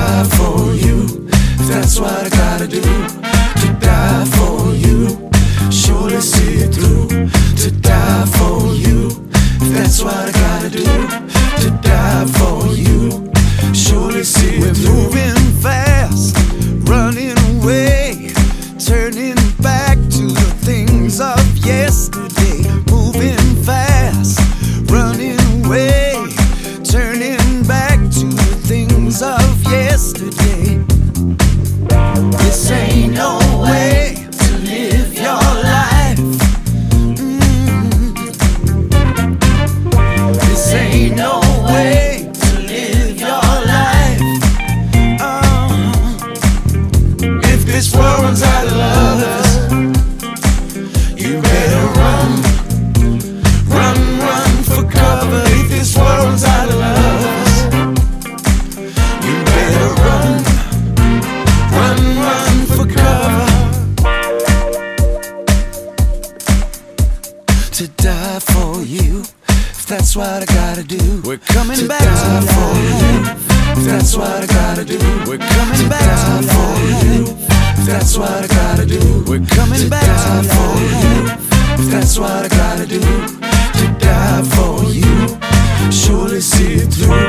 die for you, if that's what I gotta do. To die for you, surely see it through. To die for you, if that's what I gotta do. To die for you, surely see it through. We're moving fast, running away, turning back to the things of yesterday. Moving fast, running away, turning back to the things of yesterday. This ain't no way to live your life. This ain't no way to live your life. If this world runs out of lovers, you better run, run, run for cover. If this world runs out of lovers, you better run, run, run for cover. To die for you, if that's what I gotta do. We're coming to back die to for you, life. if that's what I gotta do. We're coming to back die to for you, life. if that's what I gotta do. We're coming to back die to for you, life. if that's what I gotta do. To die for you, surely see it through.